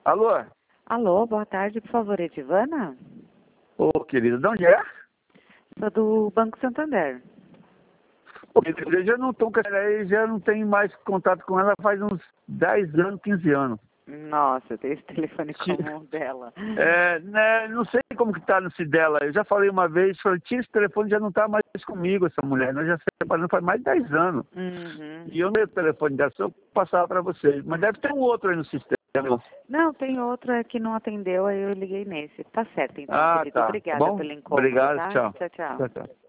Alô? Alô, boa tarde, por favor, Edivana? Ô, querida, de onde é? Sou do Banco Santander. Ô, querida, eu já não tô com ela aí, já não tenho mais contato com ela faz uns 10 anos, 15 anos. Nossa, eu tenho esse telefone comum dela. Né, não sei como que tá no se dela. Eu já falei uma vez, falei, tira esse telefone, já não tá mais comigo, essa mulher. Nós já separamos faz mais de 10 anos. Uhum. E eu não tenho o telefone dela, só eu passar para vocês. Mas deve ter um outro aí no sistema. Não, tem outra que não atendeu, aí eu liguei nesse. Tá certo, então, Ah, querido. tá. Tá Obrigada bom? pelo incômodo, Obrigado, tá? tchau. Tchau, tchau. Tchau, tchau.